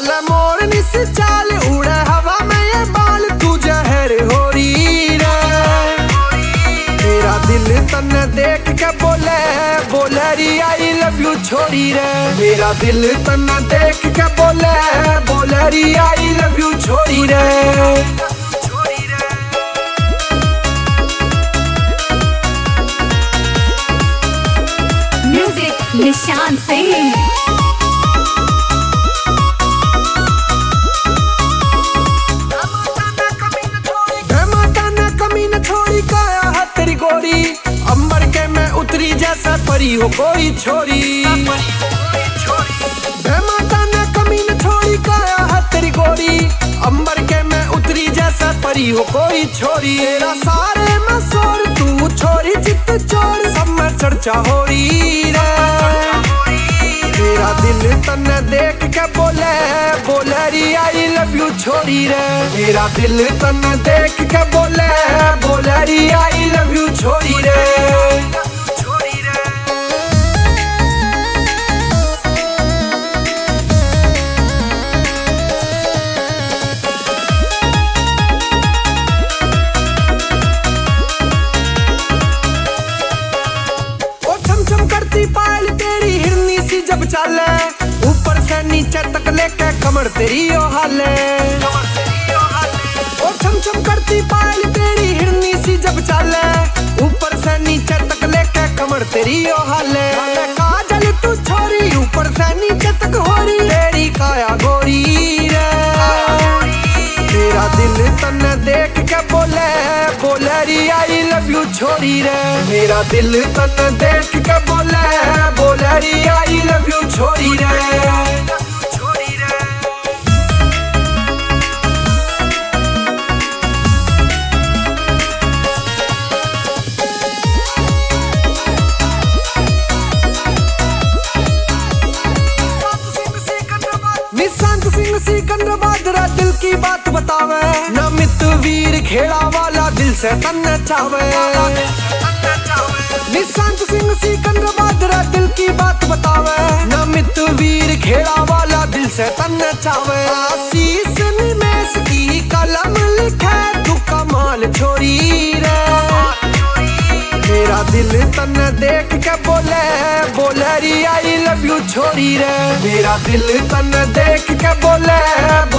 चल मोरनी से चाल उड़े हवा में ये बाल तू जहर हो रही रे। मेरा दिल तन्ने देख के बोले बोले री आई लव यू छोड़ी रे। मेरा दिल तन्ने देख के बोले बोले री आई लव यू छोड़ी रे। म्यूजिक निशान सिंह। गोरी अंबर के मैं उतरी जैसा परी हो कोई छोरी। माता ने कमी न छोड़ी काया है तेरी गोरी अंबर के मैं उतरी जैसा परी हो कोई छोरी। तेरा सारे में शोर तू छोरी चित चोर सब में चर्चा हो रही रे। मेरा दिल तन्ने देख के बोले बोले री आई लव यू छोड़ी रे। मेरा दिल तन्ने देख के बोले बोले री आई लव यू छोड़ी रे। ओ छम छम करती पायल तेरी हिरनी सी जब चाले ऊपर से नीचे तक लेके कमर तेरी ओ हाले। ओ छम छम करती पायल तेरी हिरनी सी जब चाले ऊपर से नीचे तक लेके कमर तेरी ओ हाले। काजल तू छोरी ऊपर से नीचे तक हो रही तेरी काया गोरी रे। मेरा दिल तन्ने देख के बोले बोले री आई लव यू छोड़ी रे। मेरा दिल तन्ने देख के बोले बोले री आई लव यू छोड़ी रे। निशांत सिंह सिकंदराबाद रा दिल की बात बतावे नमित वीर खेड़ा वाला दिल से तन्ने चावे। निशांत सिंह सिकंदराबाद रा दिल की बात बतावे नमित वीर खेड़ा वाला दिल से तन्ने चावे। आशीष निमेश की कलम लिखे तू कमाल छोरी रे। मेरा दिल तन्ने देख के बोले बोले री आई लव यू छोड़ी रे। मेरा दिल तन्ने देख के बोले